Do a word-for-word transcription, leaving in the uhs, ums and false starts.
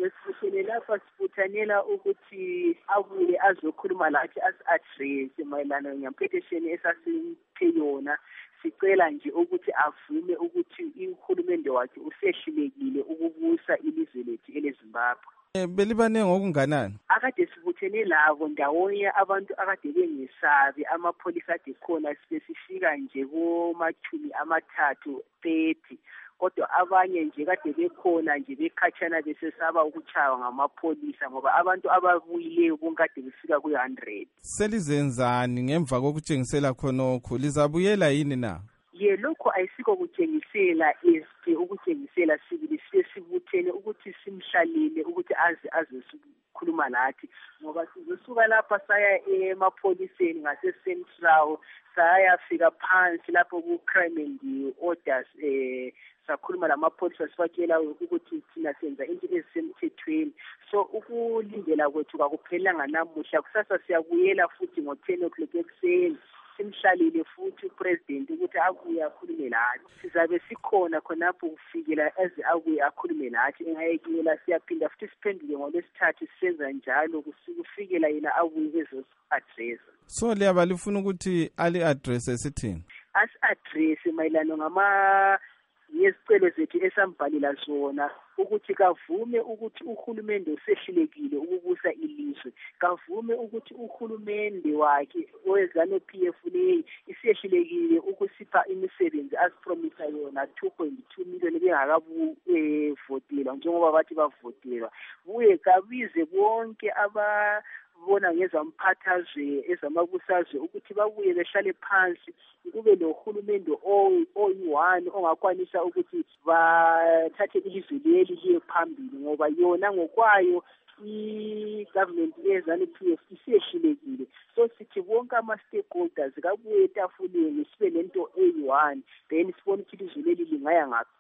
Besifune lapha sibuthanela ukuthi abuye azokhuluma lathi asi-address mayelana ngempetisheni esasiphe yona. Sicela nje ukuthi avume ukuthi uhulumende wakhe usehlulekile ukubusa ilizwe lethu eleZimbabwe. Eh belibane ngokunganani? Akade sibuthene labo ndawonye abantu akade bengesabi amapholisa ade khona sibesifika nje komathumi amathathu thirty. Kodwa abanye nje kade bekhona nje bekhatshana besesaba ukuchawa ngamapholisa ngoba abantu ababuyileyo bonkade befika ku one hundred. Selizenzani ngemva kokutshengisela khonokho lizabuyela yini na? Ye lokho ayisiko kutshengisela este ukutshengisela sibili sesibuthene ukuthi simhlalile ukuthi aze azosikhuluma lathi ngoba sizosuka lapha saya emapholiseni ngase Central sayafika phansi lapho ku crime and orders eh sakhuluma lamapholisa sibatshela ukuthi thina senza into ezisemthethweni. So ukulindela kwethu kakuphelanga namuhla, kusasa siyabuyela futhi ngo ten o'clock ekuseni simhlalile futhi upresident ukuthi abuye akhulume lathi. Sizabe sikhona khonapho kufikela eze abuye akhulume lathi. Engayekela siyaphinda futhi siphenduke ngolesithathu sisenza njalo kufikela yena abuye ezosi-address. So liyaba lifuna ukuthi ali address esithini? Asi-address mayelana ngama yesicelo zethu esambhalela zona ukuthi kavume ukuthi uhulumende usehlulekile ukubusa ilizwe, kavume ukuthi uhulumende wakhe owezane P F le isehlulekile ukusipha imisebenzi asipromisa yona two point two million bengakabu eh votelwa njengoba bathi bavotelwa. Buye kabize bonke aba bona ngezamphathazwe ezamabusazwe ukuthi babuye behlale phansi kube lohulumende oyi-one ongakwanisa ukuthi bathathe ilizwe leli liye phambili ngoba yona ngokwayo i-government yezane P F isehlulekile. So sithi bonke ama-stakeholders kabuye etafuleni sibe lento eyi-one then sibone ukuthi ilizwe leli lingaya ngaphi.